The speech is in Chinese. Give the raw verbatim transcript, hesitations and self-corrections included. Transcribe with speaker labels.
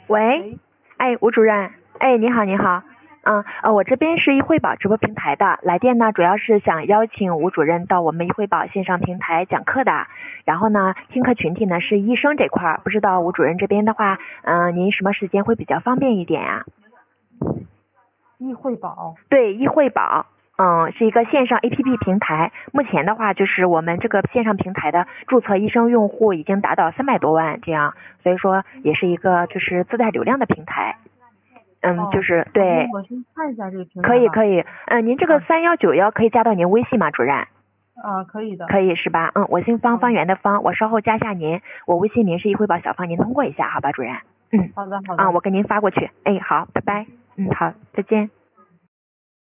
Speaker 1: 喂，哎，吴主任，哎，你好，你好，嗯，呃，我这边是易惠宝直播平台的，来电呢主要是想邀请吴主任到我们易惠宝线上平台讲课的，然后呢，听课群体呢是医生这块儿，不知道吴主任这边的话，嗯、呃，您什么时间会比较方便一点呀、
Speaker 2: 易惠宝，
Speaker 1: 对，易惠宝。嗯，是一个线上 A P P 平台。目前的话，就是我们这个线上平台的注册医生用户已经达到三百多万，这样，所以说也是一个就是自带流量的平台。嗯，
Speaker 2: 哦
Speaker 1: 就是对，
Speaker 2: 我先看一下这个平台吧。
Speaker 1: 可以可以。嗯，您这个三幺九幺可以加到您微信吗，主任？
Speaker 2: 啊，可以的。
Speaker 1: 可以是吧？嗯，我姓方，
Speaker 2: 好
Speaker 1: 方圆的方，我稍后加下您，我微信名是易惠宝小方，您通过一下，好吧，主任？嗯，
Speaker 2: 好的好的。
Speaker 1: 啊，我给您发过去。哎，好，拜拜。嗯，好，再见。